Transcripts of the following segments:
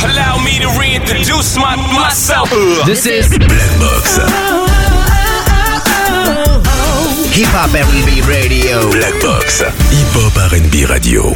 Allow me to reintroduce myself. This is Black Box. Hip Hop R&B Radio. Black Box. Hip Hop R&B Radio.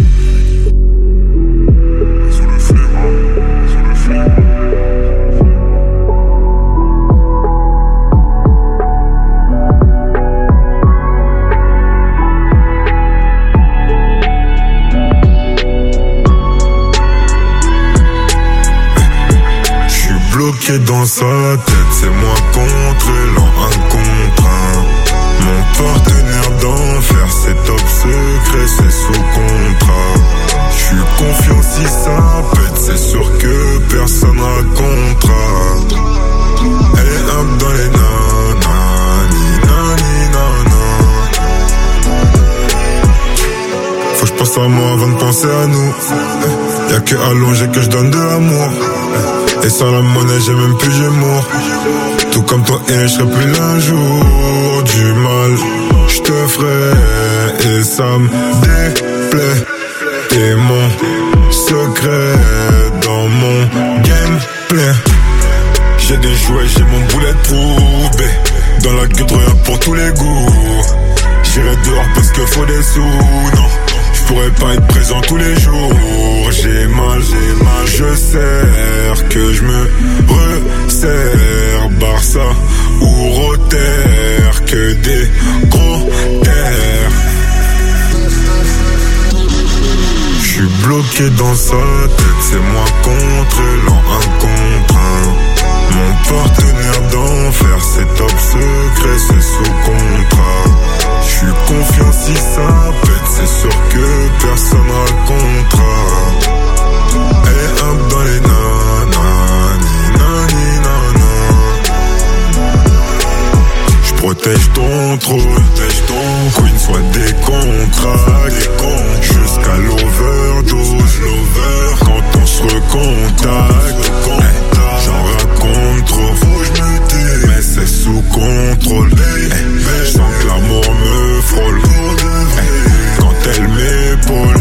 Bloqué dans sa tête, c'est moi contre l'an, un contre un. Mon partenaire d'enfer, c'est top secret, c'est sous contrat. J'suis confiant si ça pète, c'est sûr que personne racontera. Elle est up dans les nanani, nani, nana. Faut que j'pense à moi avant de penser à nous. Y'a que allongé que j'donne de l'amour. Et sans la monnaie j'ai même plus Gémeaux. Tout comme toi et je serai plus l'un jour. Du mal j'te ferai et ça me déplaît. T'es mon secret dans mon gameplay. J'ai des jouets, j'ai mon bulletproof. Dans la gueule rien pour tous les goûts. J'irai dehors parce que faut des sous. Non, je pourrais pas être présent tous les jours. J'ai mal, je sers que je me resserre. Barça ou Rotter, que des gros terres. J'suis bloqué dans sa tête, c'est moi contre l'an, un contre un. Mon partenaire d'enfer, c'est top secret, c'est sous contrat. J'suis confiant si ça pète, c'est sûr que personne racontera. Elle est up dans les nanani, nani, nana. J'protège ton trône, queen soit des contrats, jusqu'à l'overdose, quand on se recontacte. J'en raconte trop, faut que j'me tais, mais c'est sous contrôle. J'sens que l'amour me frôle, quand elle m'épaule.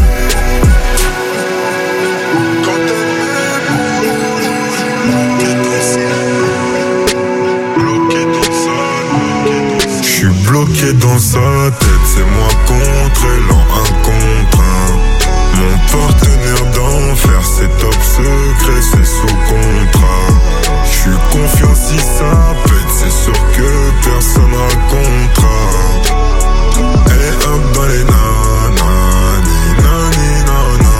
Bloqué dans sa tête, c'est moi contre l'an, un contre un. Mon partenaire d'enfer, c'est top secret, c'est sous contrat. J'suis confiant si ça pète, c'est sûr que personne racontera. Elle est up dans les nanani, nani, nana.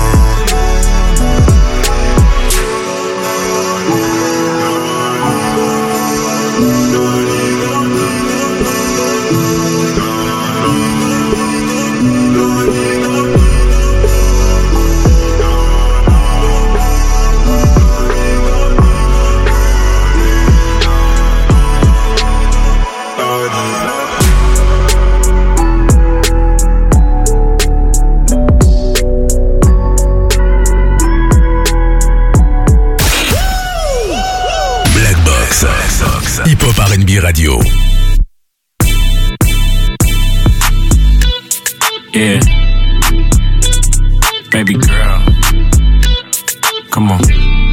Hip Hop R&B Radio. Yeah, baby girl, come on.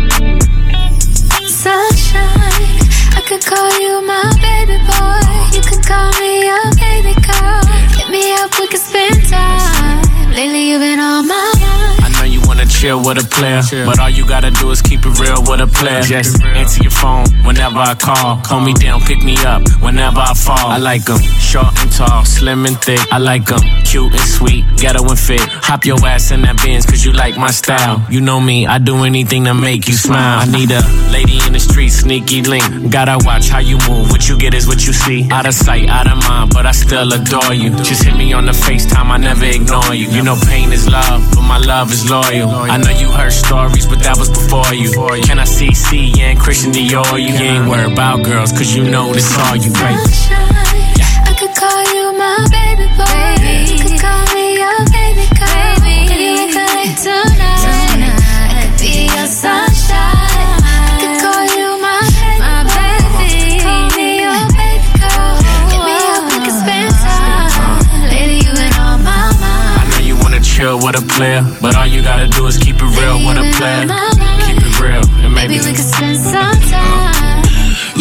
Sunshine, I could call you my baby boy. You could call me your baby girl. Hit me up, we could spend time. Lately you've been on my mind. I know you wanna chill with a player, but all you gotta do is keep it real with a player. Just answer your phone whenever I call. Calm me down, pick me up whenever I fall. I like them short and tall, slim and thick. I like them cute and sweet, ghetto and fit. Hop your ass in that Benz cause you like my style. You know me, I do anything to make you smile. I need a lady in the street, sneaky link. Gotta watch how you move, what you get is what you see. Out of sight, out of mind, but I still adore you. Just hit me on the FaceTime, I never ignore you. You know pain is love, but my love is loyal. I know you heard stories, but that was before you. Can I see yeah, and Christian Dior? You ain't worried about girls, cause you know this all you right. I could call you my baby boy. You could call me your baby girl. Can you wake up tonight? I could be your sunshine. I could call you my baby. Call me your baby girl. Hit me up, we could spend time. Lady, you been on my mind. I know you wanna chill with a player, but all you gotta do is keep it real with a player. Keep it real and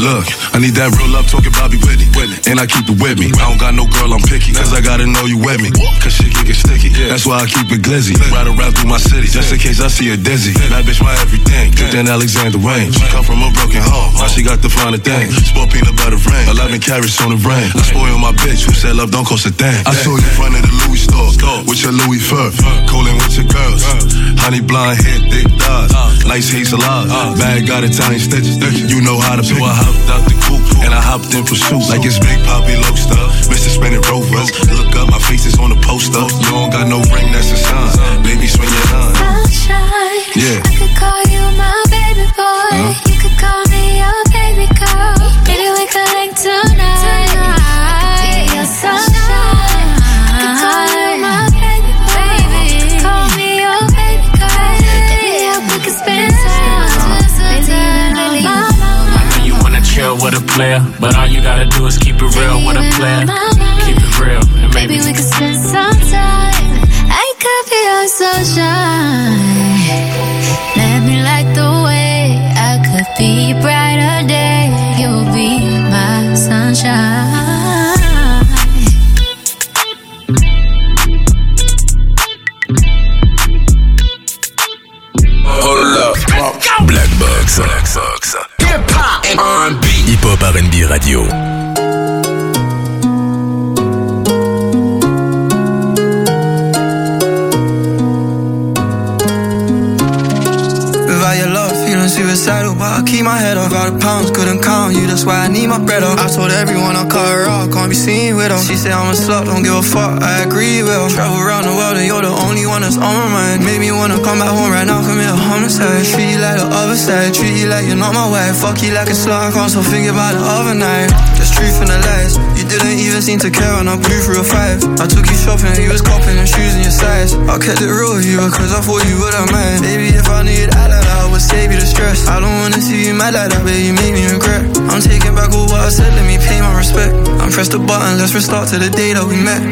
Look, I need that real love talking Bobby Whitney. And I keep it with me. I don't got no girl, I'm picky. Cause I gotta know you with me. Cause shit can get sticky. That's why I keep it glizzy. Ride around through my city. Just in case I see her dizzy. That bitch my everything. Dripped in Alexander Wayne. She come from a broken home. Now she got the finer thing. Sport peanut butter rain. 11 carats on the brain. I spoil my bitch who said love don't cost a thing. I saw you in front of the Louis store. With your Louis fur. Coolin' with your girls. Honey blonde hair, thick thighs. Nice hazel eyes. Bag got Italian stitches. You know how to pick. So I hopped out the coupe and I hopped in pursuit. Like it's Big Poppy Lobster. Mr. Spinning Rovers. Look up, my face is on the poster. You don't got no ring, that's a sign. Baby, swing your line. Sunshine. Yeah. I could call you my baby boy. You could call me your baby girl. Maybe we could link tonight. I could be your sunshine. I could call you my baby boy. You could call me your baby girl. Baby, we could spend time. Chill with a player, but all you gotta do is keep it real with a player. Keep it real, and maybe we could spend some time. I could be your sunshine. Let me light the way. I could be a brighter day. You'll be my sunshine. Hold up. Black Box. Hip-hop and R&B. Hip-hop R&B Radio. Suicidal, but I keep my head up. All the pounds couldn't count you, that's why I need my bread up. I told everyone I'll cut her off, can't be seen with her. She said I'm a slut, don't give a fuck, I agree with her. Travel around the world and you're the only one that's on my mind. Made me wanna come back home right now, commit a homicide. Treat you like the other side, treat you like you're not my wife. Fuck you like a slut, I can't still think about the other night. There's truth in the lies, you didn't even seem to care when I blew through a 5. I took you shopping, you was copping and shoes in your size. I kept it real with you because I thought you wouldn't mind. Baby, if I knew you'd act like that, I would save you the stress. I don't wanna see you mad like that, baby, you made me regret. I'm taking back all what I said, let me pay my respect. I'm press the button, let's restart to the day that we met.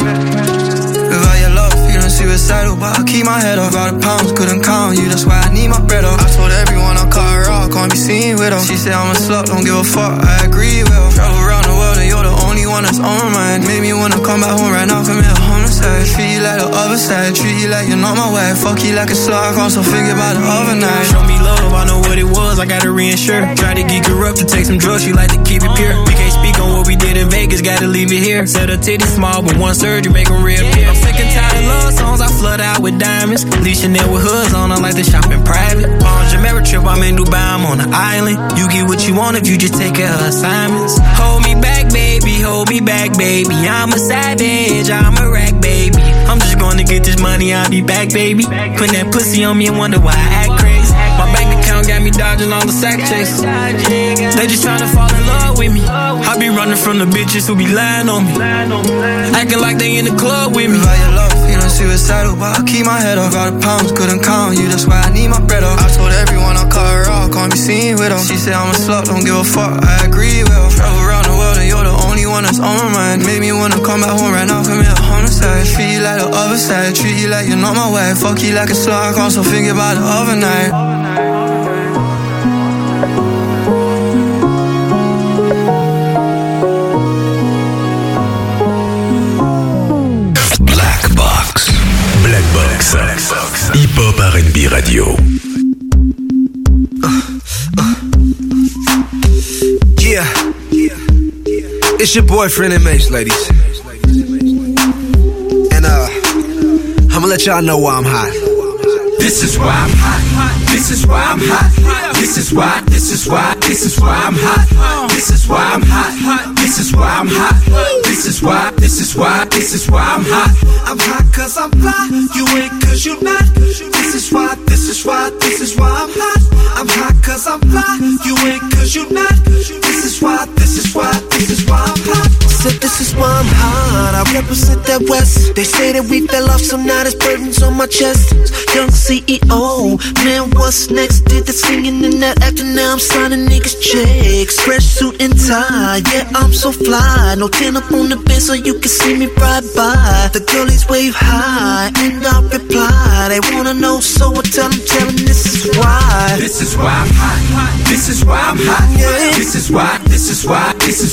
Without your love, feeling suicidal, but I keep my head up. All the pounds couldn't count you, that's why I need my bread up. I told everyone I'll cut her off, can't be seen with her. She said I'm a slut, don't give a fuck, I agree with her. Travel around the world and you're the only one that's on my mind. Made me wanna come back home right now, commit a homicide. Treat you like the other side, treat you like you're not my wife. Fuck you like a slut, I can't still think about the other night. Show me love, I know what it was, I gotta reinsure. Try to geek her up to take some drugs, she like to keep it pure. We can't speak on what we did in Vegas, gotta leave it here. Said her titties small, but one surgery make them reappear. I'm sick and tired of love songs, I flood out with diamonds. Lee Chanel with hoods on, I like to shop in private. On Jamaica trip, I'm in Dubai, I'm on the island. You get what you want if you just take care of assignments. Hold me back, baby, hold me back, baby. I'm a savage, I'm a rack, baby. I'm just gonna get this money, I'll be back, baby. Put that pussy on me and wonder why I act crazy. My bank account got me dodging all the sack chasers. They just tryna fall in love with me. I be running from the bitches who be lying on me, acting like they in the club with me. Without your love, feeling suicidal, but I keep my head up. All the pounds couldn't count you, that's why I need my bread up. I told everyone I'll cut her off, can't be seen with her. She said I'm a slut, don't give a fuck, I agree with her. Travel around the world and you're the only one that's on my mind. Made me wanna come back home right now, commit a homicide. Treat you like the other side, treat you like you're not my wife. Fuck you like a slut, I can't still think about the other night. Black Box. Hip-hop R&B Radio. Yeah. It's your boyfriend and Mace, ladies. And I'ma let y'all know why I'm hot. This is why I'm hot. This is why I'm hot. This is why. This is why. This is why I'm hot. This is why I'm hot. This is why I'm hot. This is why. This is why. This is why I'm hot. I'm hot 'cause I'm fly. You ain't 'cause you not. This is why. This is why. This is why I'm hot. I'm hot 'cause I'm fly. You ain't 'cause you not. This is why. This is why. This is why I'm hot. Said this is why I'm hot, I represent that West. They say that we fell off, so now there's burdens on my chest. Young CEO, man, what's next? Did the singing and that acting, now I'm signing niggas checks. Fresh suit and tie, yeah, I'm so fly. No tin up on the bed so you can see me ride by. The girlies wave high, and I reply. They wanna know, so I tell them this is why. hot. This is why I'm hot. This is why I'm hot. This is why I'm hot. This is why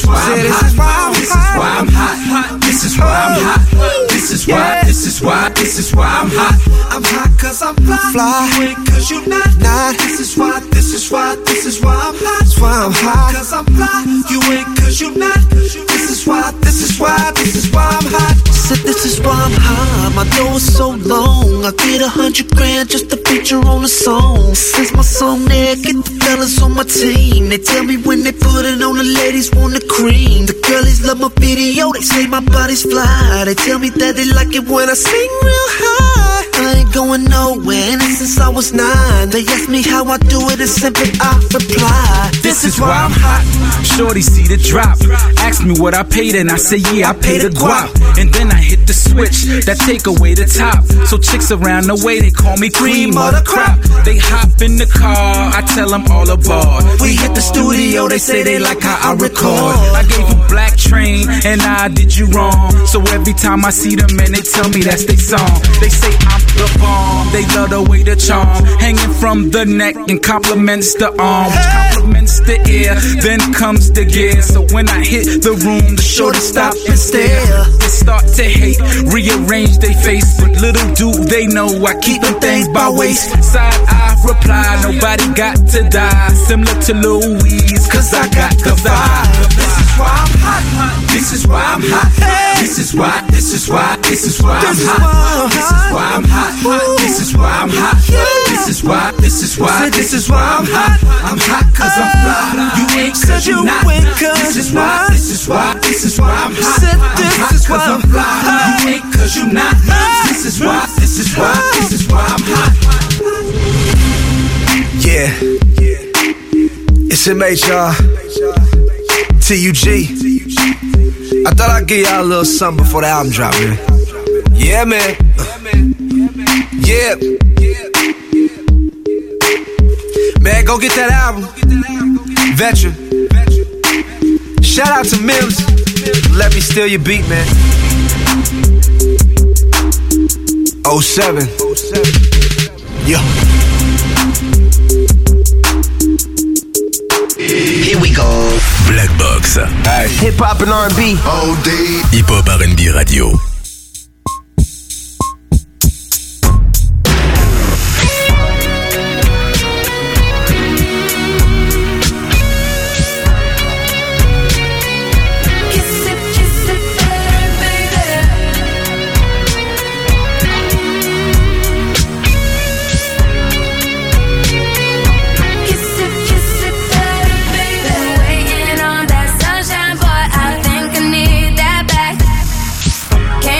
I'm hot. This is why I'm hot. This is why I'm hot. I'm hot cause I'm fly. You ain't cause you not. This is why I'm hot. That's why I'm hot. Cause I'm fly. You ain't cause you not. This is why I'm hot. Said this is why I'm hot. My dough is so long. I get $100,000 just to feature on a song. Since my song there, get the fellas on my team. They tell me when they put it on, the ladies want the cream. The girlies love my video, they say my body's fly. They tell me that they like it when I sing real high. I ain't going nowhere, and since I was 9. They ask me how I do it, and simply I reply. This is why I'm hot. Shorty see the drop. Ask me what I paid, and I say yeah, I paid a guap. And then I hit the switch that take away the top. So chicks around the way, they call me cream of the crop. They hop in the car, I tell them all aboard. We hit the studio, they say they like how I record. I gave them Black Train, and I did you wrong. So every time I see them, man, they tell me that's their song. They say I'm the bomb, they love the way the charm hanging from the neck and compliments the arm, which compliments the ear. Then comes the gear. So when I hit the room, the shorty stop and stare. They start to hate, rearrange their face, but little do they know I keep them things by waist. Side I reply, nobody got to die. Similar to Louise, cause I got the vibe. This is why I'm hot. This is why I'm hot. This is why I'm hot. This is why I'm hot. This is why I'm hot. This is why I'm hot. I'm hot cause I'm fly. You ain't cause you not. This is why I'm hot. I'm hot cause I'm fly. You ain't cause you not. This is why I'm hot. Yeah. It's MH, y'all. TUG. I thought I'd give y'all a little something before the album drop, man. Yeah, man. Yeah. Man, go get that album. Veteran. Shout out to Mims. Let me steal your beat, man. 07. Yo. Here we go. Black Box. Right. Hip hop and R&B. All day. Hip hop R&B radio. Waiting on that sunshine, boy, I think I need that back.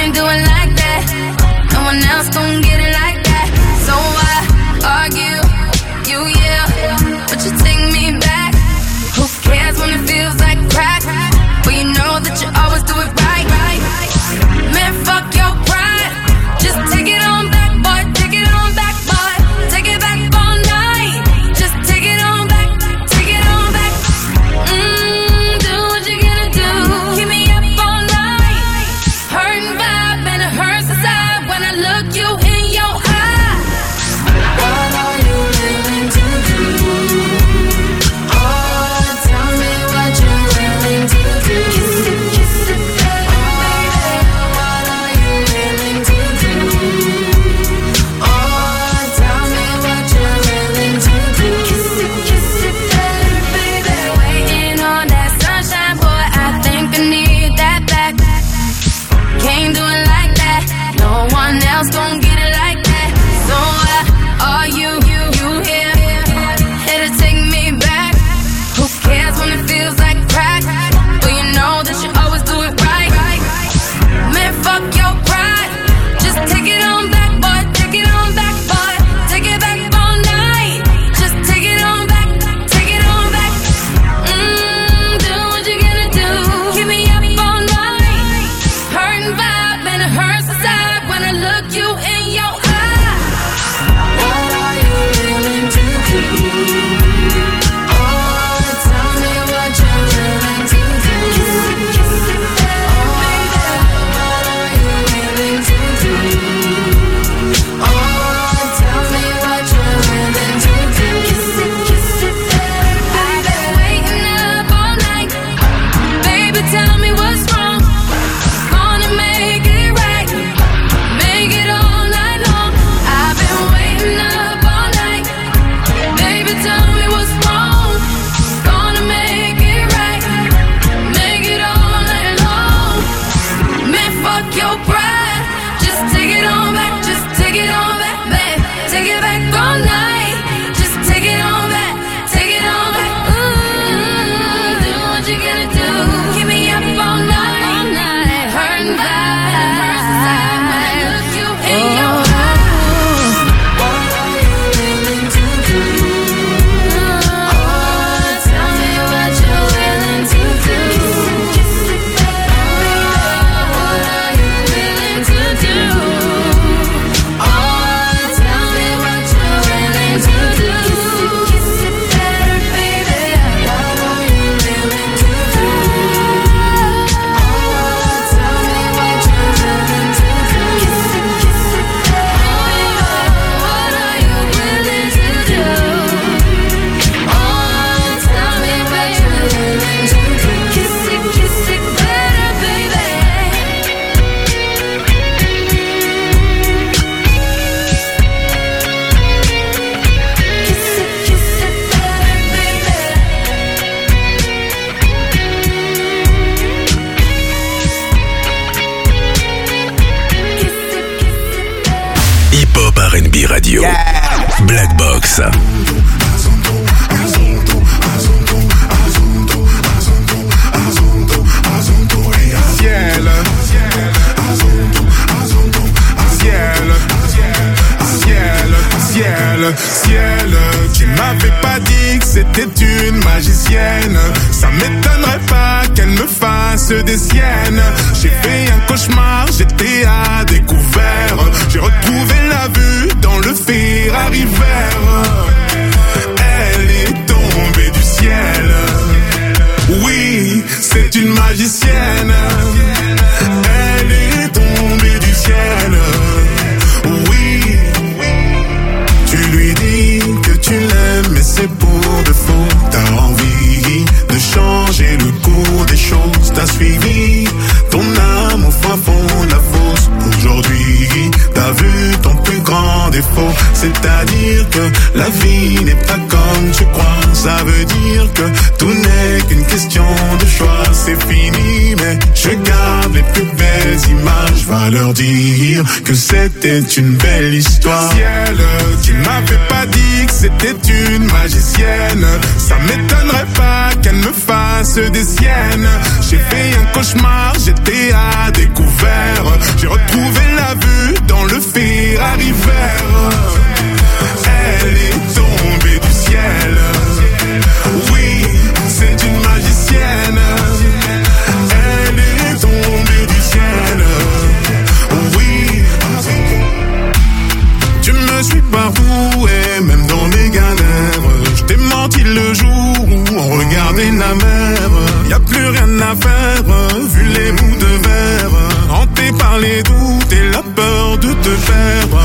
Box. Ciel, ciel, ciel, tu m'avais pas dit que c'était une magicienne. Ça m'étonnerait pas qu'elle me fasse des siennes. J'ai fait un cauchemar, j'étais à découvert. J'ai retrouvé la vue dans le Ferrari vert. Elle est tombée du ciel. Oui, c'est une magicienne. Elle est tombée du ciel. Oui, tu lui dis que tu l'aimes, mais c'est pour de faux. T'as envie de changer le cours des choses. T'as suivi ton âme au fin fond de la fosse. Aujourd'hui, t'as vu ton plus grand défaut. C'est-à-dire que la vie n'est pas comme tu crois. Ça veut dire que tout n'est qu'une question de choix. C'est fini, mais je garde les plus belles images. Va leur dire que c'était une belle histoire. Ciel, tu m'avais pas dit que c'était une magicienne. Ça m'étonnerait pas qu'elle me fasse des siennes. J'ai fait un cauchemar, j'étais à découvert. J'ai retrouvé la vue dans le Ferrari vert. Elle est tombée du ciel. Oui, c'est une magicienne. Elle est tombée du ciel. Oui, tu me suis partout et même dans mes galères. Je t'ai menti le jour où on regardait la mer. Y'a plus rien à faire, vu les bouts de verre. Hanté par les doutes et la peur de te perdre.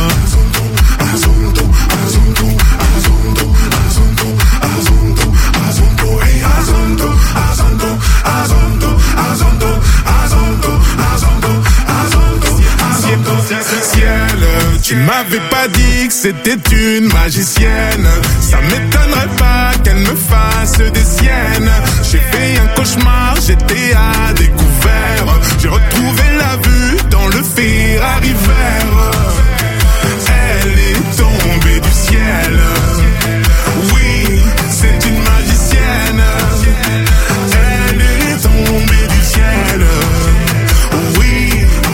Ciel, tu m'avais pas dit que c'était une magicienne. Ça m'étonnerait pas qu'elle me fasse des siennes. J'ai fait un cauchemar, j'étais à découvert. J'ai retrouvé la vue dans le Ferrari vert. Elle est tombée du ciel. Oui, c'est une magicienne. Elle est tombée du ciel. Oui.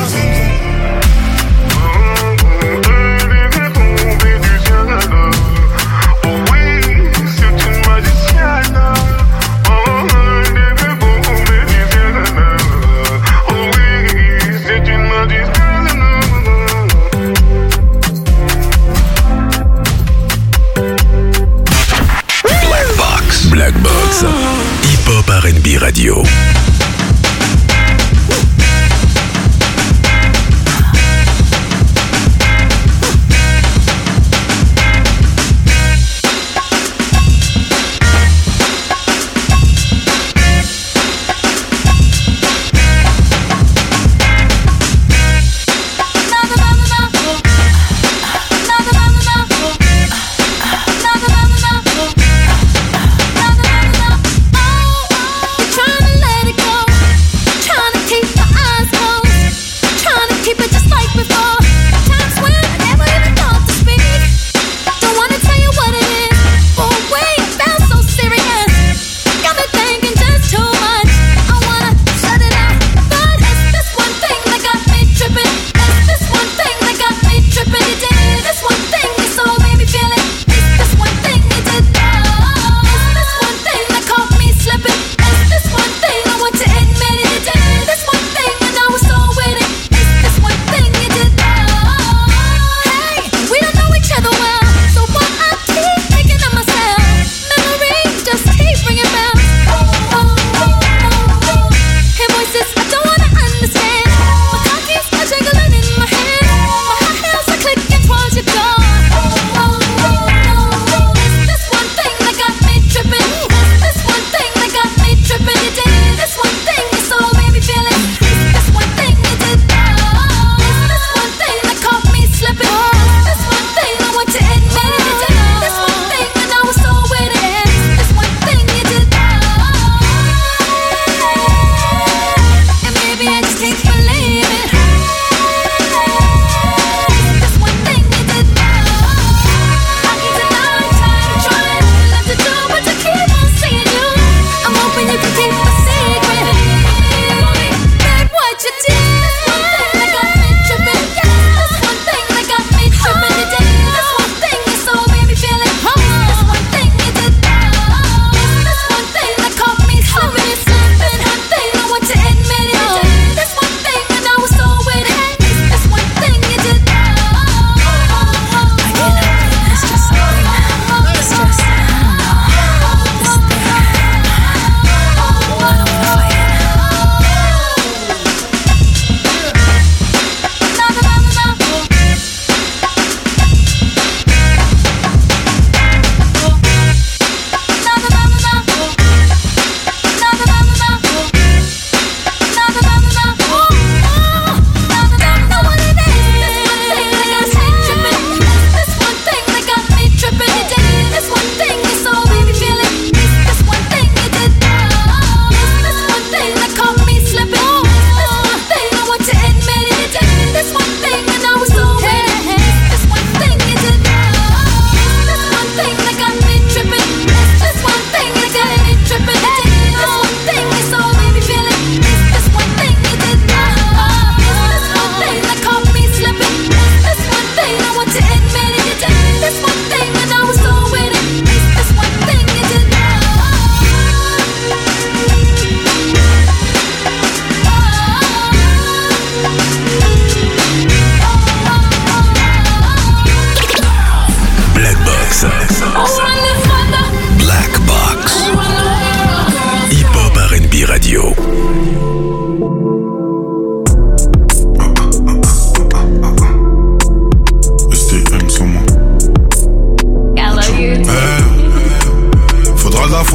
Black Box, hip-hop R&B radio. Trying to let it go.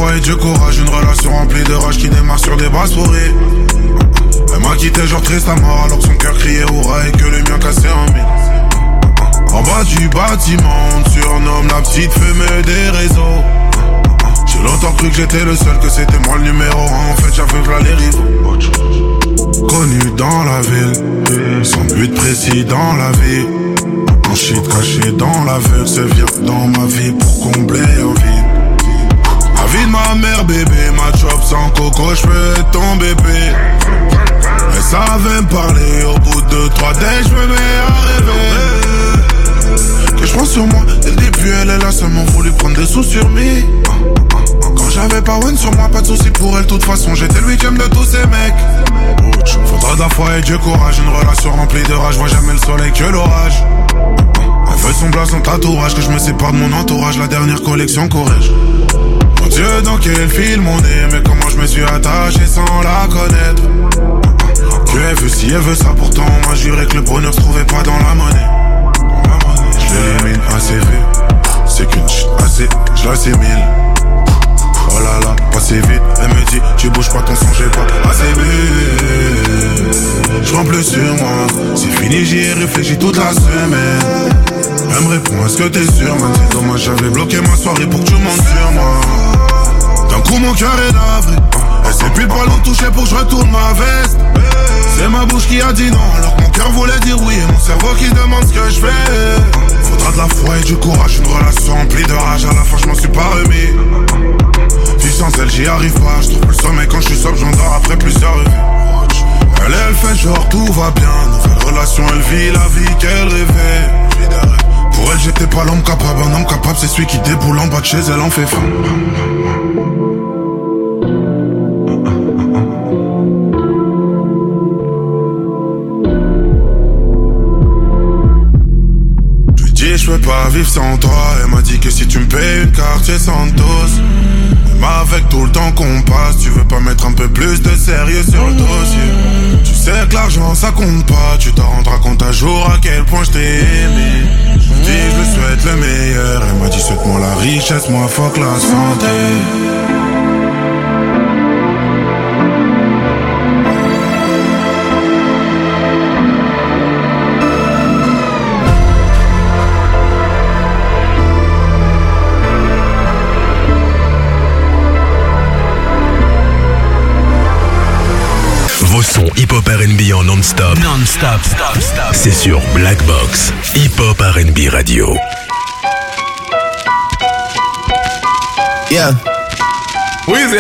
foi et du courage, une relation remplie de rage qui démarre sur des basses pourries. Elle m'a quitté genre triste à mort alors que son cœur criait hurrah et que le mien cassait en mille. En bas du bâtiment, on surnomme la petite fumée des réseaux. J'ai longtemps cru que j'étais le seul, que c'était moi le numéro 1. En fait j'avais v'là les rivaux. Connu dans la ville, sans but précis dans la vie. Un shit caché dans l'aveugle, c'est vient dans ma vie pour combler un vide. La vie de ma mère bébé, ma job sans coco, j'peux être ton bébé. Elle savait me parler, au bout de 3 days j'me mets à rêver. Que j'prends sur moi, dès le début elle a seulement voulu prendre des sous sur me. Quand j'avais pas one sur moi, pas de soucis pour elle, de toute façon j'étais le 8ème de tous ces mecs. Faudra de la foi et du courage, une relation remplie de rage, vois jamais le soleil que l'orage. Elle veut son blason tatouage, que je me sépare de mon entourage, la dernière collection Corrège. Mon Dieu, dans quel film on est, mais comment je me suis attaché sans la connaître. Dieu elle veut ci, elle veut ça, pourtant on m'a juré que le bonheur se trouvait pas dans la monnaie. Je l'élimine assez vite, c'est qu'une chute assez, je l'assimile. Oh là là, passé vite, elle me dit, tu bouges pas ton son, j'ai pas assez vite. Je rends plus sur moi, c'est fini, j'y ai réfléchi toute la semaine. Elle me répond, est-ce que t'es sûr, man? C'est dommage, j'avais bloqué ma soirée pour que tu montes sur moi. D'un coup mon cœur est navré, elle s'est pile poil au toucher pour que je retourne ma veste. C'est ma bouche qui a dit non, alors que mon cœur voulait dire oui, et mon cerveau qui demande ce que je fais. Faudra de la foi et du courage, une relation remplie de rage, à la fin je m'en suis pas remis. Puis sans elle j'y arrive pas, je trouve le sommeil quand je suis sobre, j'endors après plusieurs revues. Elle fait genre tout va bien, nouvelle relation, elle vit la vie qu'elle rêvait. Pour elle j'étais pas l'homme capable, un homme capable c'est celui qui déboule en bas de chez elle en fait faim. Je peux pas vivre sans toi. Elle m'a dit que si tu me payes une quartier Santos, même avec tout le temps qu'on passe, tu veux pas mettre un peu plus de sérieux sur le dossier. Tu sais que l'argent ça compte pas, tu t'en rendras compte un jour à quel point je t'ai aimé. Je me dis je lui souhaite le meilleur. Elle m'a dit souhaite-moi la richesse, moi fuck la santé. Son hip-hop R&B en non-stop. Non-stop. C'est sur Black Box. Hip-hop R&B Radio. Yeah. Weezy.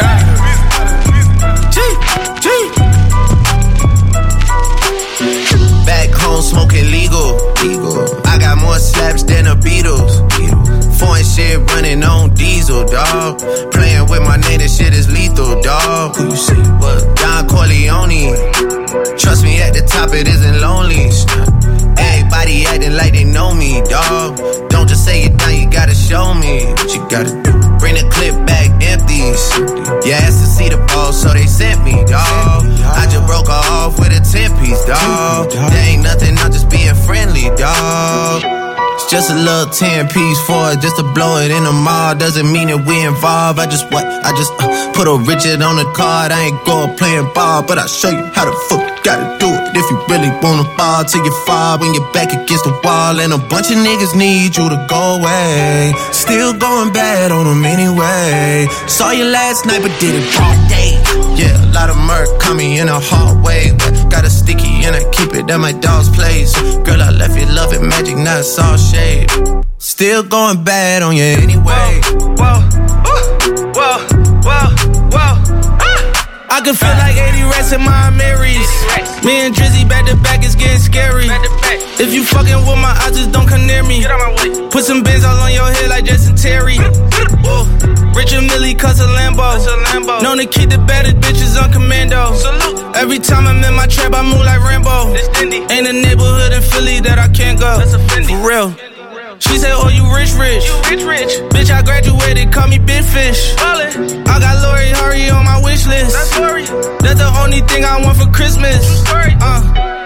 Back home smoking legal. I got more slaps than the Beatles. Foreign shit running on diesel, dawg. Playing with my name, this shit is lethal, dawg. Who you see? What? Don Corleone. Trust me, at the top it isn't lonely. Everybody acting like they know me, dawg. Don't just say it now, you gotta show me what you gotta do. Bring the clip back empties. You asked to see the ball, so they sent me, dawg. I just broke her off with a 10-piece, dawg. There ain't nothing, I'm just being friendly, dawg. It's just a little 10-piece for it, just to blow it in the mall. Doesn't mean that we involved. I just put a Richard on the card. I ain't going playing ball, but I'll show you how the fuck you gotta do it. If you really wanna ball till you fall when you're back against the wall. And a bunch of niggas need you to go away. Still going bad on them anyway. Saw you last night, but did it all day. Yeah, a lot of murk caught me in a hard way, but got a sticky and I keep it at my dog's place. Girl, I left you loving magic, now it's all shade. Still going bad on you anyway. Whoa, whoa, whoa, whoa. I can feel like 80 rats in my Marys. Me and Drizzy back to back, it's getting scary. If you fucking with my eyes, just don't come near me. Put some bins all on your head like Justin Terry. Richard Millie cuss a Lambo. Known to keep the baddest bitches on commando. Every time I'm in my trap, I move like Rambo. Ain't a neighborhood in Philly that I can't go. For real. She said, oh, you rich. You rich. Bitch, I graduated, call me Big Fish. Ballin'. I got Lori Hurry on my wish list. That's the only thing I want for Christmas. I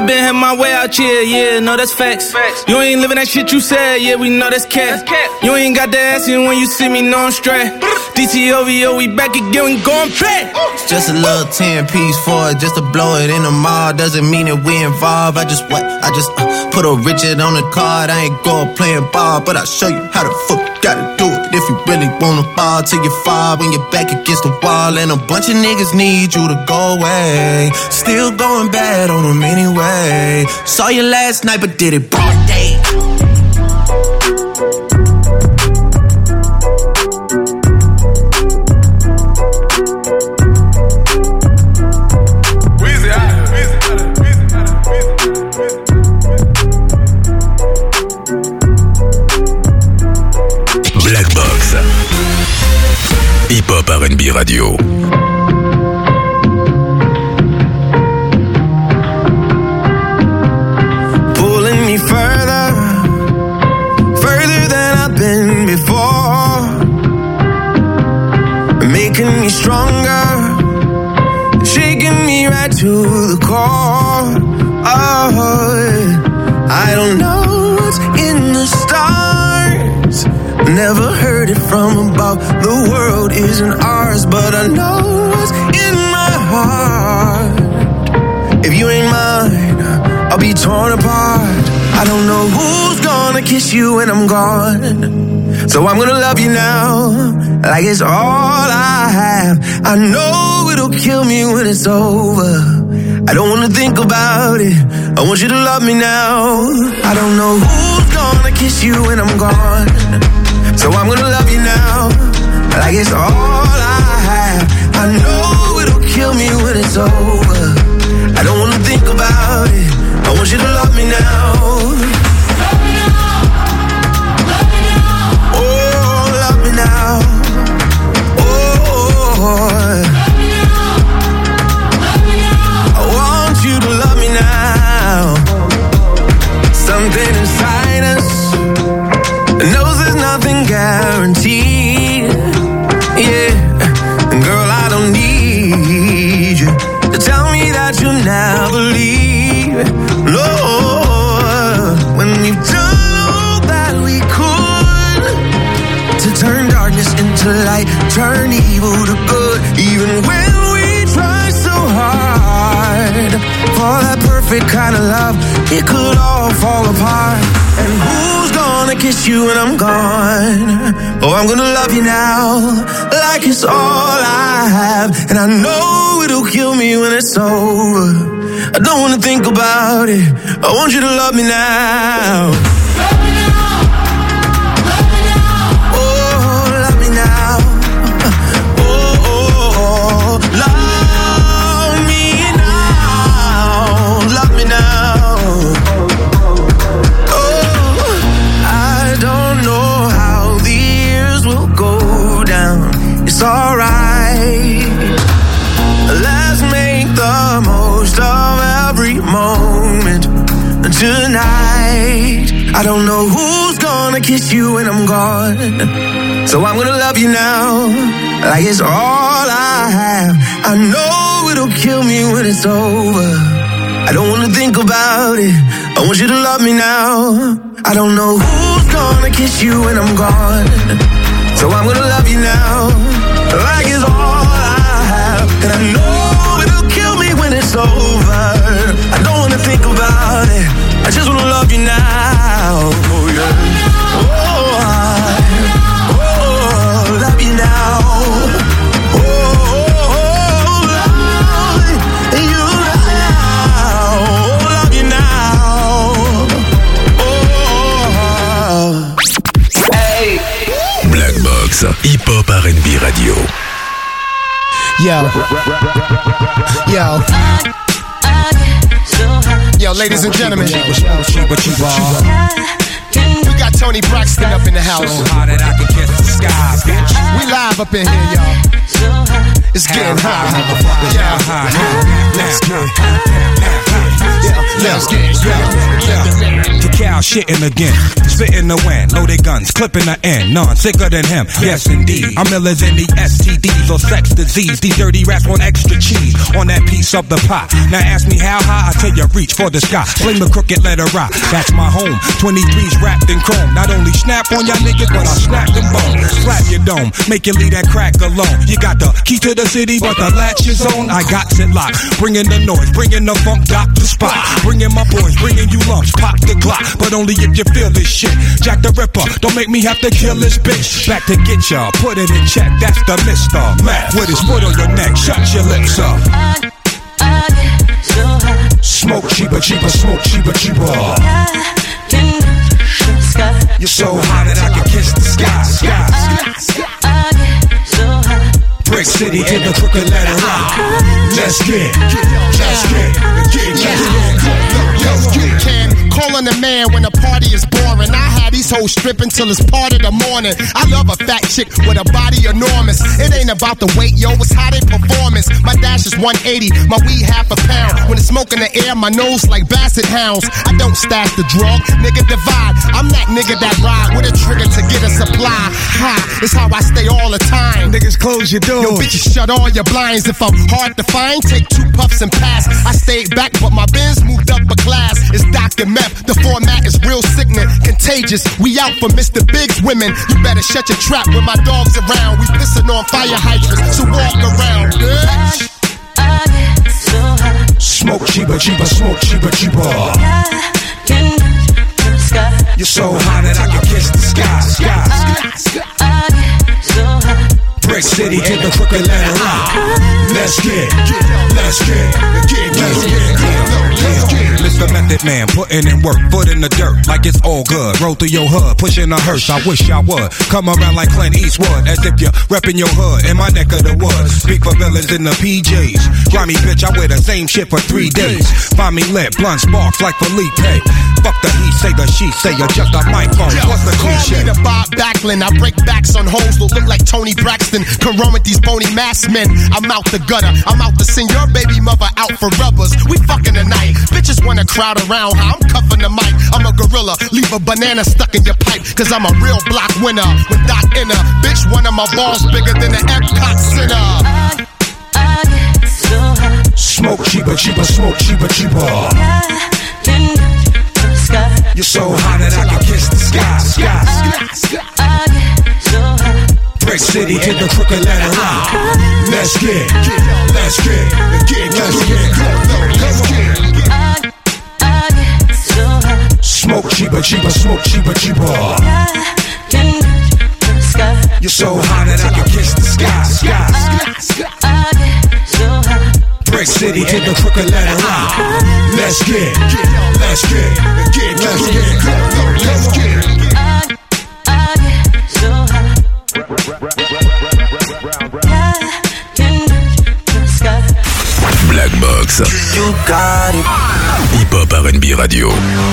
I been had my way out here, yeah, no, that's facts. You ain't living that shit you said, yeah, we know that's cat. You ain't got the ass in when you see me, no, I'm straight. DTOVO, we back again, we going back. Just a little 10-piece for it, just to blow it in the mall. Doesn't mean that we involved. I just put a Richard on the card. I ain't going playing ball, but I'll show you how the fuck you gotta do it. If you really wanna fall till you fall when you're back against the wall. And a bunch of niggas need you to go away. Still going bad on them anyway. Saw you last night, but did it broad day. Black Box. Hip-Hop R&B Radio. Pulling me further than I've been before. Making me stronger, shaking me right to the core. Oh, I don't know what's in the stars. Never heard it from above. The world isn't ours, but I know what's in my heart. If you ain't mine, I'll be torn apart. I don't know who's gonna kiss you when I'm gone, so I'm gonna love you now, like it's all I have. I know it'll kill me when it's over. I don't wanna think about it, I want you to love me now. I don't know who's gonna kiss you when I'm gone, so I'm gonna love you now, like it's all I have. I know it'll kill me when it's over. I don't wanna think about it, I want you to love me now. Love me now. Love me now. Oh, love me now. Oh, love me now. Love me now. I want you to love me now. Something inside us knows there's nothing guaranteed. Yeah, girl, I don't need you to tell me that you never leave. No, when we've done all that we could to turn darkness into light, turn evil to good. Even when we try so hard for that perfect kind of love, it could all fall apart. And who's gonna kiss you when I'm gone? Oh, I'm gonna love you now, like it's all I have. And I know it'll kill me when it's over. I don't wanna think about it, I want you to love me now. Love me now. Love me now. Oh, love me now. Oh, oh, oh. Love me now. Love me now. Oh, I don't know how the years will go down. It's alright. Let's make the most of every moment tonight. I don't know who's gonna kiss you when I'm gone, so I'm gonna love you now, like it's all I have. I know it'll kill me when it's over. I don't wanna think about it, I want you to love me now. I don't know who's gonna kiss you when I'm gone, so I'm gonna love you now, like it's all I have. And I know it'll kill me when it's over. I don't wanna think about it, I just wanna love you now. Oh yeah. Oh, love you now. Oh, love you now. Love you now. Oh. Hey. Black Box, Hip-Hop R&B Radio. Yo, ladies and gentlemen, we got Tony Braxton up in the house. We live up in here, y'all. It's getting hot. Let's get. Let's get Cal shitting again, spitting the wind, loaded guns, clipping the end, none sicker than him. Yes indeed, I'm illers in the STDs or sex disease. These dirty rats want extra cheese on that piece of the pie. Now ask me how high, I tell you reach for the sky. Fling the crooked letter rock, that's my home. 23's wrapped in chrome. Not only snap on y'all niggas, but I snap them bones. Slap your dome, make you leave that crack alone. You got the key to the city, but the latch is on. I got it locked, bringing the noise, bringing the funk, Dr. Spot. Bringing my boys, bringing you lumps, pop the Glock. But only if you feel this shit. Jack the Ripper, don't make me have to kill this bitch. Back to get y'all, put it in check. That's the Mr. Mac with his foot on your neck. Shut your lips up. I get so high. Smoke cheaper, cheaper, smoke cheaper, cheaper. You're so hot that I can kiss the sky. I get so high. Brick City to the crooked letter rock. Let's get. Calling a man when a party is boring. I had these hoes stripping till it's part of the morning. I love a fat chick with a body enormous. It ain't about the weight, yo, it's how they performance. My dash is 180, my weed half a pound. When it's smoke in the air, my nose like basset hounds. I don't stash the drug, nigga divide. I'm that nigga that ride with a trigger to get a supply. Ha, it's how I stay all the time. Niggas close your door. Yo, bitches shut all your blinds. If I'm hard to find, take 2 puffs and pass. I stayed back, but my Benz moved up a class. It's Dr. Meth, the format is real sickening, contagious. We out for Mr. Big's women. You better shut your trap when my dog's around. We pissing on fire hydrants, so walk around, bitch. I get so high. Smoke cheaper, cheaper, smoke cheaper, cheaper. You're so hot that I can kiss the sky. I get so high. Brick City to the crooked letter rock. Let's get. Mr. Method Man, putting in work, foot in the dirt, like it's all good. Roll through your hood, pushing a hearse. I wish I would come around like Clint Eastwood, as if you're repping your hood in my neck of the woods. Speak for villains in the PJs. Grimy bitch, I wear the same shit for 3 days. Find me lit, blunt sparks like Felipe. Fuck the he say, the she say, adjust the microphone. What's the cliche? Call me the Bob Backlund. I break backs on hoes that look like Tony Braxton. Come run with these bony masked men. I'm out the gutter. I'm out to send your baby mother out for rubbers. We fucking tonight. Bitches wanna crowd around how I'm cuffing the mic. I'm a gorilla. Leave a banana stuck in your pipe. Cause I'm a real block winner with Doc Inner. Bitch, one of my balls bigger than the Epcot Center. I get so high. Smoke cheaper, cheaper, smoke cheaper, cheaper. You're so hot that I can kiss the sky. I get so high. Brick City to the crooked letter rock. Let's get. I get so high. Smoke cheaper, cheaper, smoke cheaper, cheaper. You're so hot that I can kiss the sky. I get so high. Brick City to the crooked letter rock. Let's get. I get so high. Black Box. You got it. Hip Hop R&B Radio.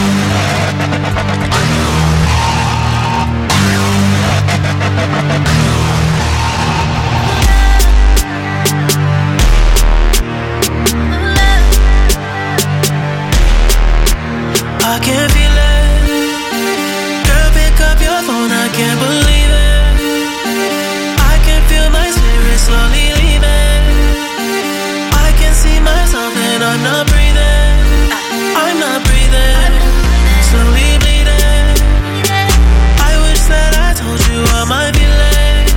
I can feel it. Girl, pick up your phone, I can't believe it. I can feel my spirit slowly leaving. I can see myself and I'm not breathing. Slowly bleeding. I wish that I told you all my feelings.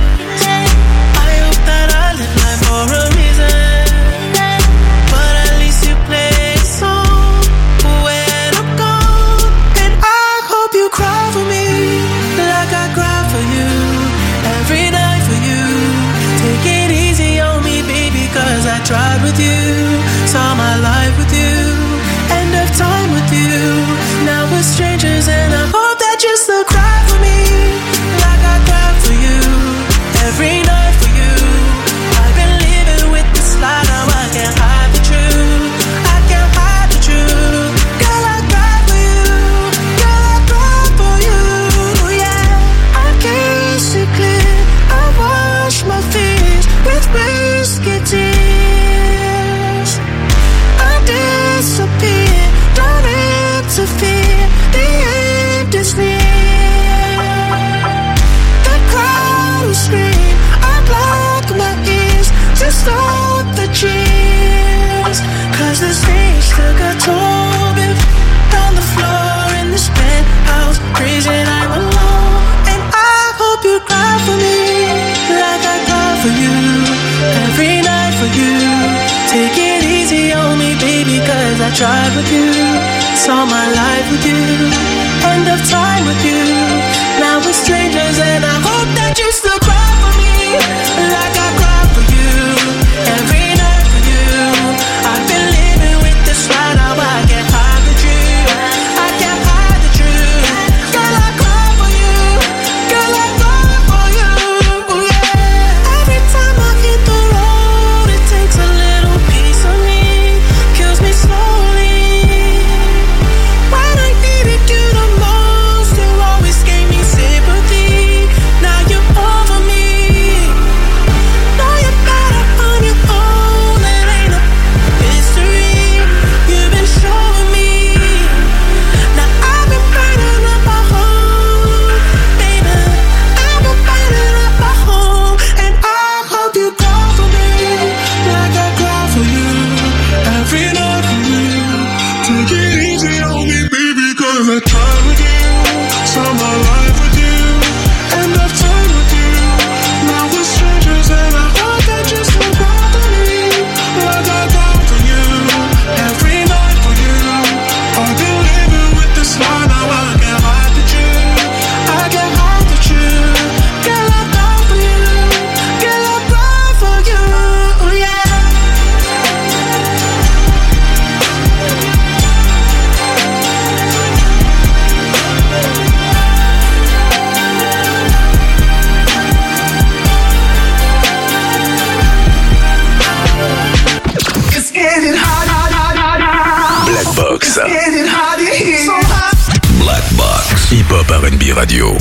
for you, every night for you. Take it easy on me, baby, cause I tried with you. Saw my life with you, end of time with you. Now we're strangers and I hope that you still cry for me like I cry for you, every night for you. I've been living with this lie, now I can't hide the truth. I can't hide the truth. Girl, I cry for you. Girl, I cry for you. Yeah. Every time I hit the road, it takes a little piece of me, kills me slowly. When I needed you the most, you always gave me sympathy. Now you're over me. Now you're better on your own. It ain't a mystery. You've been showing me. Now I've been burning up my home, baby. I've been burning up my home, and I hope you call for me like I cry for you every night for you. Take it easy on me, baby, cause I tried with you. Saw my life with you, end of time with you. Now we're strangers and I hope that you still cry for me like I cry for you every night for you. I've been living with this lie, now I can't hide the truth. I can't hide the truth. Girl, I cry for you. Girl, I cry for you. Yeah. It's getting hot, hot, hot, hot, hot. Black Box. It's getting hot in here. So hot. Black Box. Hip Hop R&B Radio.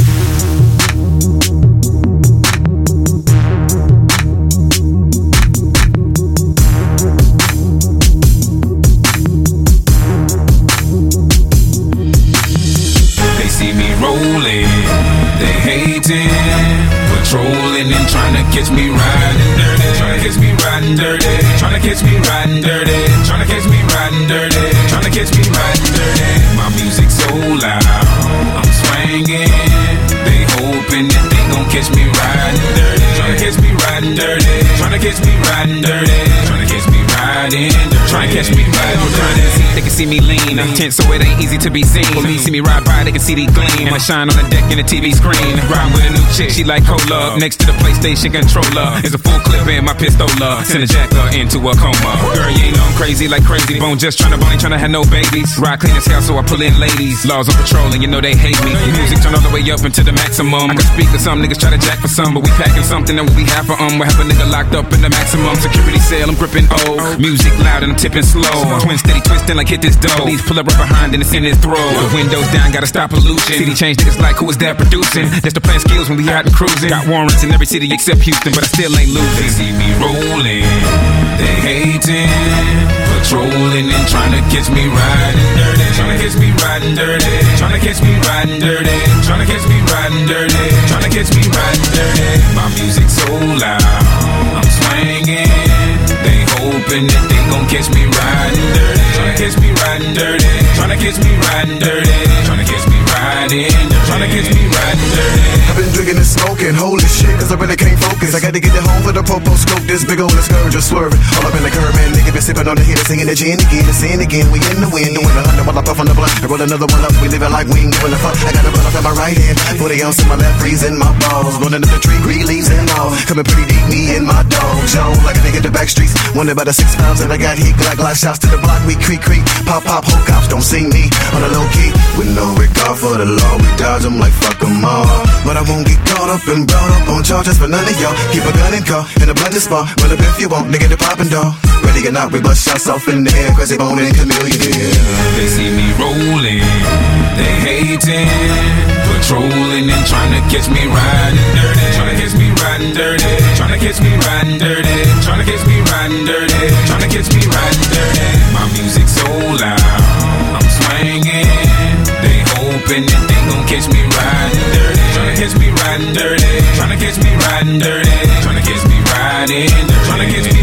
They see me rolling, they hating, patrolling and trying to catch me riding dirty, trying to catch me riding dirty, trying to catch me riding dirty, trying to catch me riding dirty, trying to catch me riding dirty. My music so loud, I'm swinging. They hoping that they gon' catch me riding dirty, trying to catch me riding dirty, trying to catch me riding dirty, trying to catch me riding dirty, trying to catch me riding dirty. They can see me lean, tense so it ain't easy to be seen. Police see me ride by, they can see the gleam. I shine on the deck in the TV screen. Ride with a new chick, she like cola. Next to the PlayStation controller is a full clip in my pistola. Send a jacker into a coma. Girl, you ain't know I'm crazy like Crazy Bone, just tryna bone, ain't tryna have no babies. Ride clean as hell, so I pull in ladies. Laws on patrol, and you know they hate me. Music turn all the way up into the maximum. I can speak to some niggas, try to jack for some, but we packing something that will be half for We have a nigga locked up in the maximum security cell. I'm gripping O. Music loud and I'm tipping slow. Twin steady twisting like hit this dough. Please pull up right behind and it's in his throat. The windows down, gotta stop pollution. City change niggas like who is that producing? That's the plan skills when we out and cruising. Got warrants in every city except Houston, but I still ain't losing. They see me rolling, they hating, patrolling and trying to catch me riding dirty, trying to catch me riding dirty, trying to catch me riding dirty, trying to catch me riding dirty, trying to catch me riding dirty. My music so loud, I'm swinging. They hoping that they gon' catch me riding dirty, trying to catch me riding dirty, trying to catch me riding dirty, trying to catch me riding dirty, trying to catch me riding dirty. I've been drinking and smoking, holy shit, cause I really can't focus. I got to get it home for the popo scope, this big old scourge just swerving. All up in the curb, man, nigga been sipping on the heater, singing the gin again, and singing again. We in the wind, doing 100 while I puff on the blunt. I roll another one up, we living like we ain't giving a fuck. I got a blunt up in my right hand, 40 ounce in my left, freezing my balls. Rolling up the tree, green leaves and all. Coming pretty deep, me and my dog, Joe. Like a nigga in the back streets, wondering about the 6 pounds that I got heat. Glock shots to the block, we creak, pop, whole cops don't see me on a low key. With no regard for the law, we dodge them like fuck them all. But I won't get caught up and brought up on charges for none of y'all. Keep a gun and car in a blended spot. Run up if you want, nigga, the poppin' dog. Ready or not, we bust shots off in the air, Crazy Bone and Chameleon. They see me rolling, they hating, patrolling and trying to catch me riding dirty, trying to catch me riding dirty, trying to catch me riding dirty, trying to catch me riding dirty, trying to catch me riding dirty. My music so loud, I'm swinging. They hoping that they gon' catch me riding dirty, trying to catch me riding dirty, trying to catch me riding dirty, trying to catch me riding dirty, trying to catch me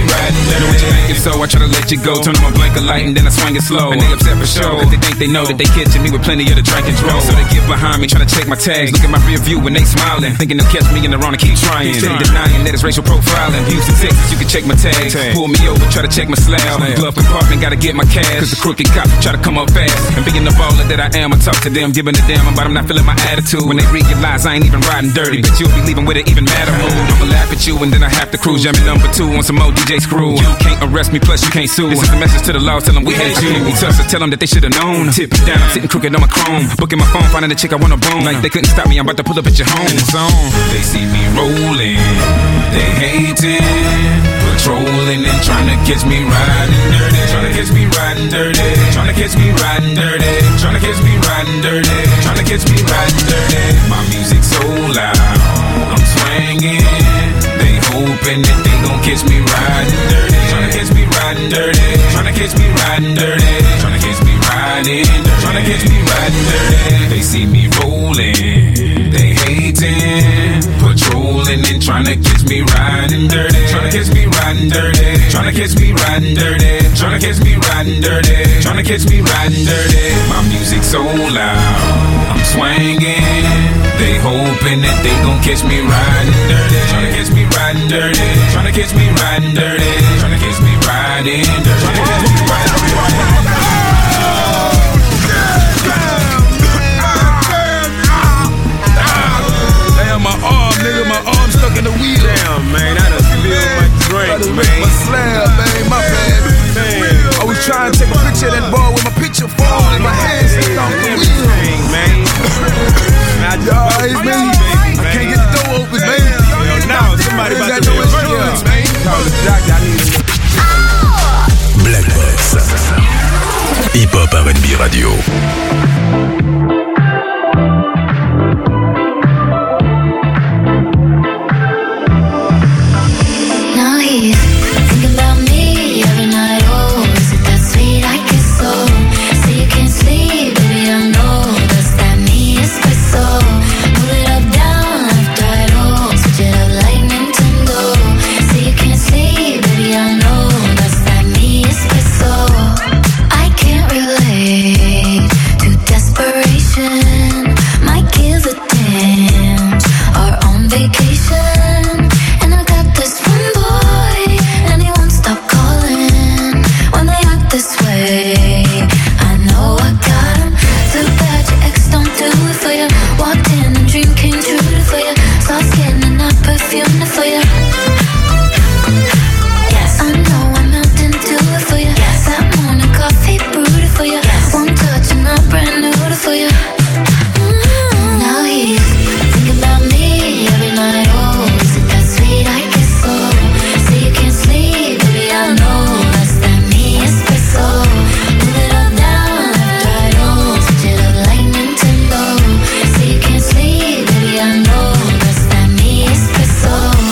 riding dirty. Know what you thinking, so I try to let you go. Turn on my blinker light and then I swing it slow. And they upset for sure, cause they think they know that they catching me with plenty of the drink and draw. So they get behind me, trying to check my tags. Look at my rear view when they smiling, thinking they'll catch me in the wrong and keep trying. Steady denying that it's racial profiling. Houston, Texas, you can check my tags. Pull me over, try to check my slab. Glove compartment, gotta get my cash. Cause the crooked cops try to come up fast. And being the baller that I am, I talk to them, giving a damn about them, not feeling my attitude. When they realize I ain't even riding dirty, bitch, you'll be leaving with it even madder mood. I'ma laugh at you and then I have to cruise. Jamming number 2 on some more DJ screw. You can't arrest me, plus you can't sue. This is the message to the law, tell them we hate you. We touch tell them that they should've known. Tip it down, I'm sitting crooked on my chrome. Booking my phone, finding a chick I wanna bone. Like they couldn't stop me, I'm about to pull up at your home zone. They see me rolling, they hating, patrolling and trying to catch me riding dirty. Trying to catch me riding dirty. Trying to catch me riding dirty. Trying to catch me riding dirty. Trying to catch me riding dirty. My music so loud, I'm swinging. They hoping that they gon' catch me riding dirty. Trying to catch me riding dirty. Trying to catch me riding dirty. Trying to catch me riding dirty. Trying to catch me riding dirty. They see me rolling, they hating, patrolling and trying to catch me riding dirty. Trying to catch me riding dirty. Trying to catch me riding dirty. Trying to catch me riding dirty. Trying to catch me riding dirty. My music so loud, I'm swinging. They hoping that they gon' catch me riding dirty. Trying to catch me riding dirty. Trying to catch me riding dirty. Trying to catch me riding dirty. Trying to catch me riding dirty. Damn, my arm, nigga, my arm stuck in the wheel. Damn, man, I done spilled my drink, man. My slab, man, my bad. Man, I was trying to take a picture of that ball with my picture falling in my hands stuck off the wheel. Man, y'all, it's me. I can't get the door open, man. Now somebody about to no insurance, man. Call the doctor, I need Black Box. Hip Hop R&B Radio. Now he's thinking about me every night. Oh, is it that sweet? I guess so. Say you can't sleep, baby, I know. That's that me espresso. Move it up, down, left, right, oh. Switch it up like Nintendo. Say you can't sleep, baby, I know. That's that me espresso. I can't relate to desperation. My kids are damned, are on vacation. And I got this one boy, and he won't stop calling. When they act this way, I know I got him. Too bad your ex don't do it for you. Walked in and dream came true for you. Soft skin and not perfume for you. Yes, I know I'm melting to it for you. Yes, that morning coffee brewed it for you. Yes, one touch and I'm brand new for you. Now he's thinking about me every night. Oh, is it that sweet? I guess so. Say you can't sleep, baby, I know. That's that me espresso. Move it up, down, left, right, oh. Switch it up like Nintendo. Say you can't sleep, baby, I know. That's that me espresso.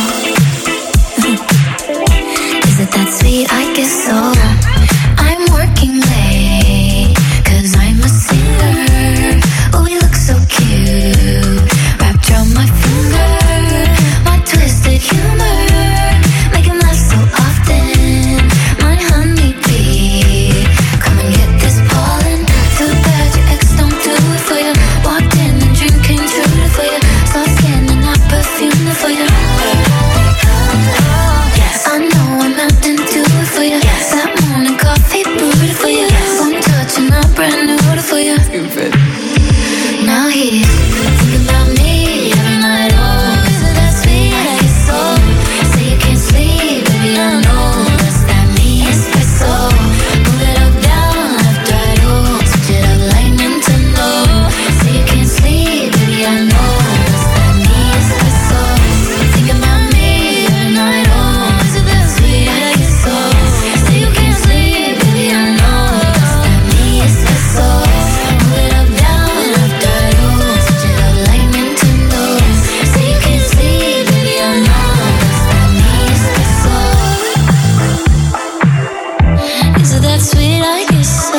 Is it that sweet? I guess so. I'm working late, cause I'm a singer. Oh, you look so cute, wrapped around my finger. My twisted humor, make him laugh so often. My honeybee, come and get this pollen. Too bad your ex don't do it for you. Walked in and dream came true for you. Soft skin and not perfume for you. Yes, I know I'm melting to it for you. Yes, that morning coffee brewed for you. Yes, one touch and I'm brand new for you. Now he's thinking about me every night. Oh, is it that sweet? I guess so. Say you can't sleep, baby, I know. That's that me espresso. Move it up, down, left, right, oh. Switch it up like Nintendo. Say you can't sleep, baby, I know. That's that me espresso. Thinking about me every night. Oh, is it that sweet? I guess so. Say you can't sleep, baby, I know. That's that me espresso. Move it up, down, left, right, oh. Switch it up like Nintendo. Say you can't sleep, baby, I know. That's that me espresso. Is it that sweet? I guess so.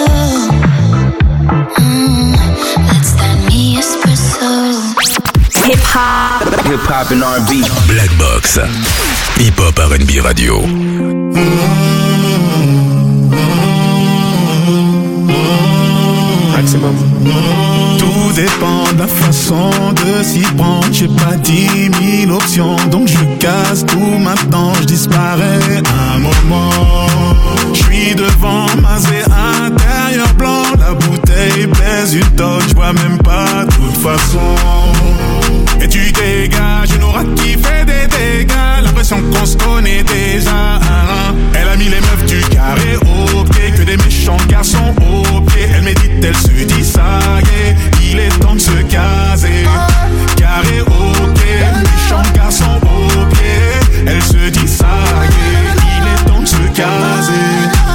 That's that me espresso. Hip hop and R&B. Black Box. Hip Hop R&B Radio. Maximum. Tout dépend de la façon de s'y prendre. J'ai pas 10 000 options, donc je casse tout maintenant. Je disparais un moment. Je suis devant, masé intérieur blanc. La bouteille pèse une tonne, je vois même pas de toute façon. Et tu dégages une aura qui fait des dégâts. L'impression qu'on se connaît déjà. Elle a mis les meufs du carré au pied, que des méchants garçons au pied. Elle médite, elle se dit ça y est, il est temps de se caser. Carré au pied, méchants garçons au pied. Elle se dit ça y est, il est temps de se caser.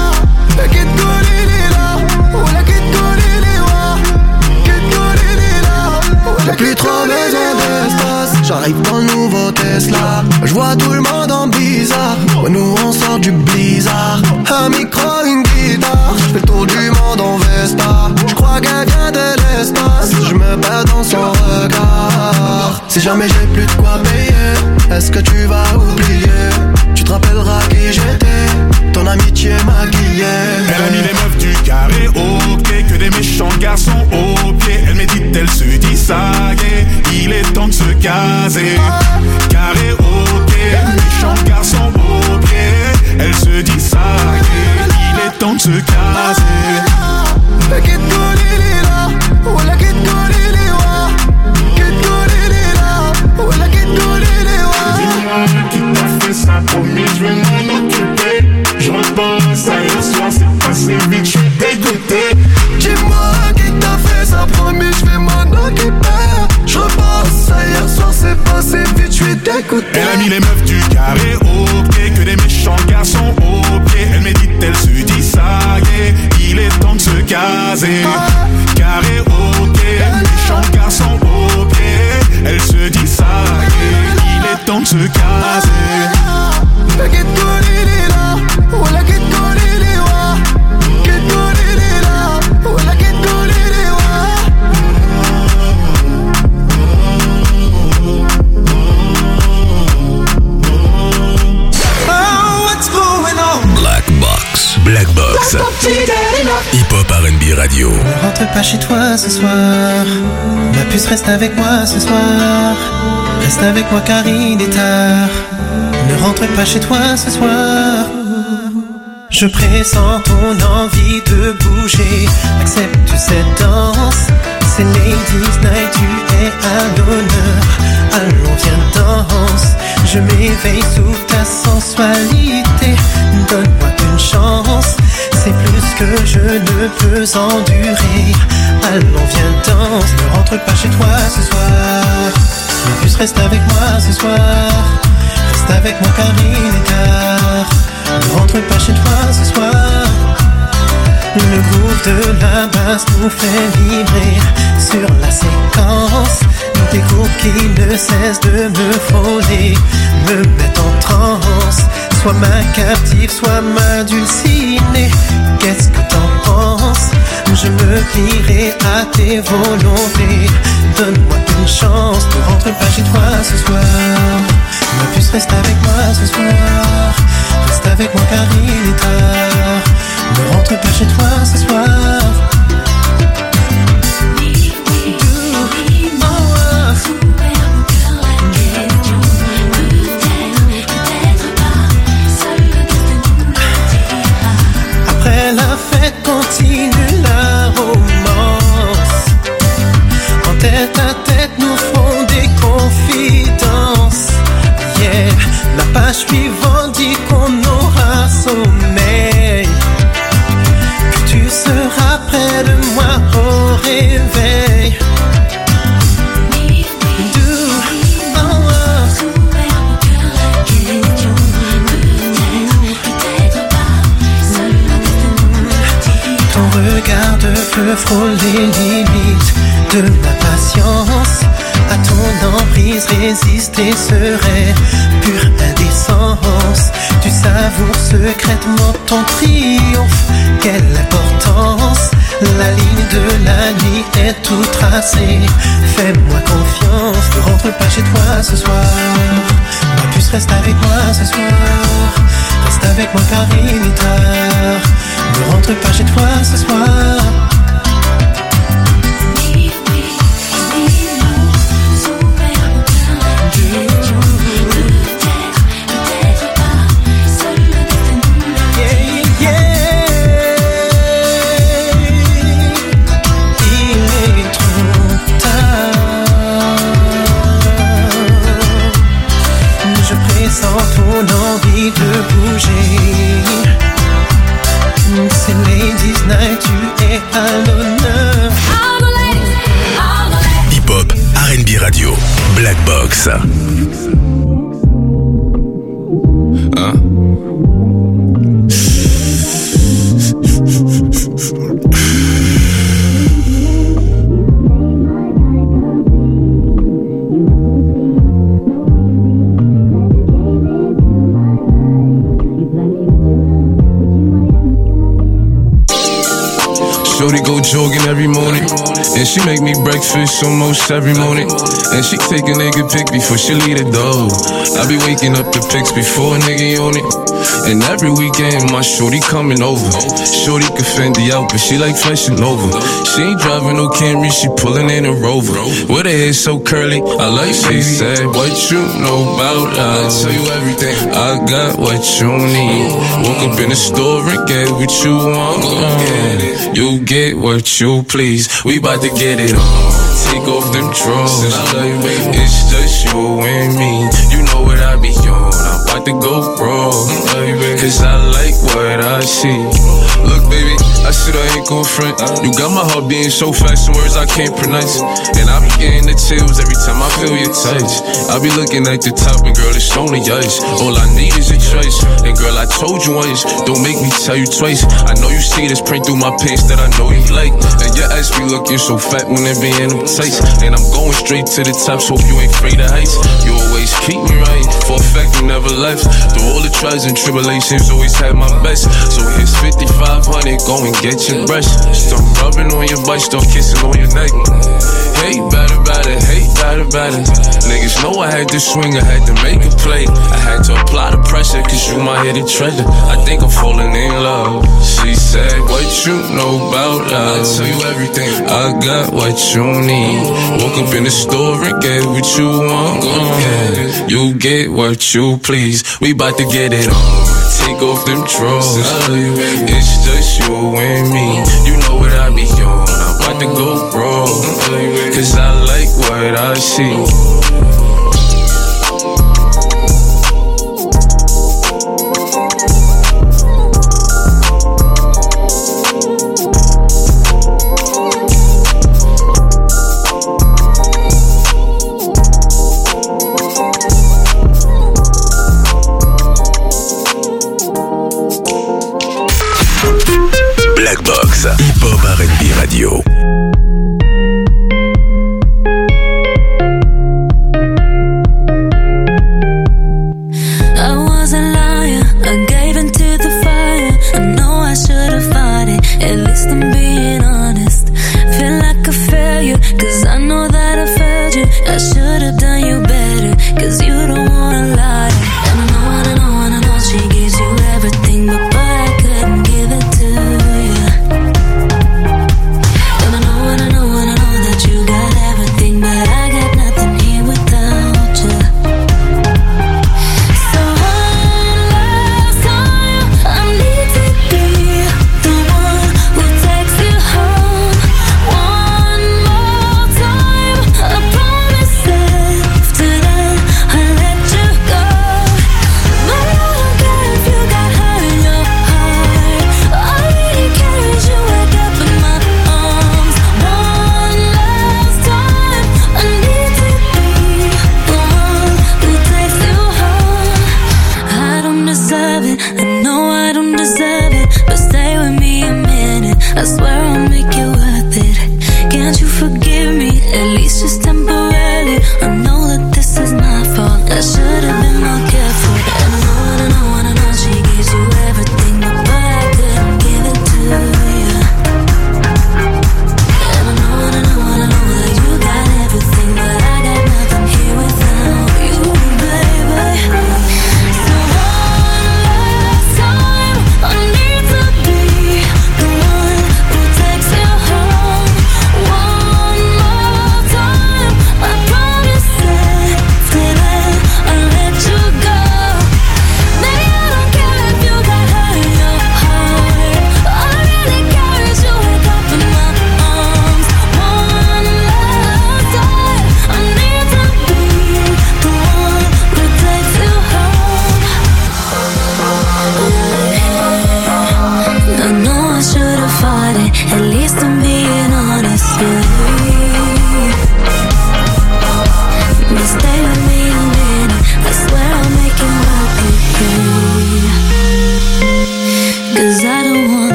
J'ai plus trop besoin d'espace. J'arrive dans le nouveau Tesla. Je vois tout le monde en bizarre. Ouais, nous on sort du blizzard. Un micro, une guitare. Je fais le tour du monde en Vespa. Je crois qu'elle vient de l'espace. Je me perds dans son regard. Si jamais j'ai plus de quoi payer, est-ce que tu vas oublier? Tu te rappelleras qui j'étais, ton amitié maquillée. Elle a mis les meufs du carré au pied, que des méchants garçons au pied. Elle médite, elle se dit ça y est, il est temps de se caser. Carré au pied, méchants garçons au pied. Elle se dit ça y est, il est temps de se caser. Dis-moi qui t'a fait ça, promis, je vais m'en occuper. Je repense à hier soir, c'est passé vite, je suis dégoûté. Dis-moi qui t'a fait ça, promis, je vais m'en occuper. Je repense à hier soir, c'est passé vite, je suis dégoûté. Elle a mis les meufs du carré au pied, que des méchants garçons au pied. Elle médite, elle se dit ça y est, il est temps de se caser. Carré au pied, méchants garçons au pied. Elle se dit ça y est, il est temps de se caser. Black Box. Hip-hop R&B Radio. Ne rentre pas chez toi ce soir. Ma puce reste avec moi ce soir. Reste avec moi car il est tard. Ne rentre pas chez toi ce soir. Je pressens ton envie de bouger. Accepte cette danse. C'est Ladies Night, tu es à l'honneur. Allons viens danse. Je m'éveille sous ta sensualité. Donne-moi une chance. C'est plus que je ne peux endurer. Allons viens danse. Ne rentre pas chez toi ce soir. Ma puce reste avec moi ce soir. Reste avec moi car il est tard. Ne rentre pas chez toi ce soir. Le groove de la basse nous fait vibrer sur la séquence. Des coups qui ne cessent de me frôler, me mettent en transe. Sois ma captive, sois ma dulcinée. Qu'est-ce que t'en penses? Je me plierai à tes volontés. Donne-moi une chance, ne rentre pas chez toi ce soir. Ma puce reste avec moi ce soir. Reste avec moi car il est tard. Ne rentre pas chez toi ce soir. Après la fête continue la romance. En tête à tête nous ferons des confidences. Yeah, la page suivante dit qu'on aura sommeil. Que tu seras près de moi au réveil. Regarde feu frôle les limites de ma patience. À ton emprise résister serait pure indécence. Tu savoures secrètement ton triomphe. Quelle importance! La ligne de la nuit est tout tracée. Fais-moi confiance, ne rentre pas chez toi ce soir. Ma puce reste avec moi ce soir. Reste avec avec moi par minuteur. Ne rentre pas chez toi ce soir. Envie de bouger. C'est Ladies Night, tu es à l'honneur. Hip-hop, R&B radio, Black Box. Shorty go jogging every morning, and she make me breakfast almost every morning. And she take a nigga pic before she leave the door. I be waking up the pics before a nigga on it. And every weekend my shorty coming over. Shorty can fend the out, but she like flashing over. She ain't driving no Camry, she pulling in a Rover. With her hair so curly, I like she said, what you know about love? I tell you everything, I got what you need. Woke up in the store and get what you want. You get what you please. We bout to get it on. Take off them drawers. It's just you and me. You know what I be on. I'm about to go wrong. Cause I like what I see. Look, baby, I said I ain't gon' front. You got my heart beating so fast, some words I can't pronounce. And I be getting the chills every time I feel your touch. I be looking at the top and girl, it's only ice. All I need is a choice. And girl, I told you once, don't make me tell you twice. I know you see this print through my pants that I know you like. And your ass be looking so fat when it be in them tights. And I'm going straight to the top, so hope you ain't afraid of heights. You always keep me right, for a fact you never left. Through all the trials and tribulations, always had my best. So here's 5,500, go and get your brush. Start rubbing on your butt, start kissing on your neck. Hate better, hate better. Niggas know I had to swing, I had to make a play. I had to apply the pressure, cause you my hidden treasure. I think I'm falling in love. She said, what you know about love? I tell you everything, I got what you need. Woke up in the store and get what you want. You get what you please. We bout to get it on. Take off them drawers. It's just you and me. You know what I be on. I'm about to go wrong. Cause I like what I see. Black Box, Hip-Hop R&B Radio.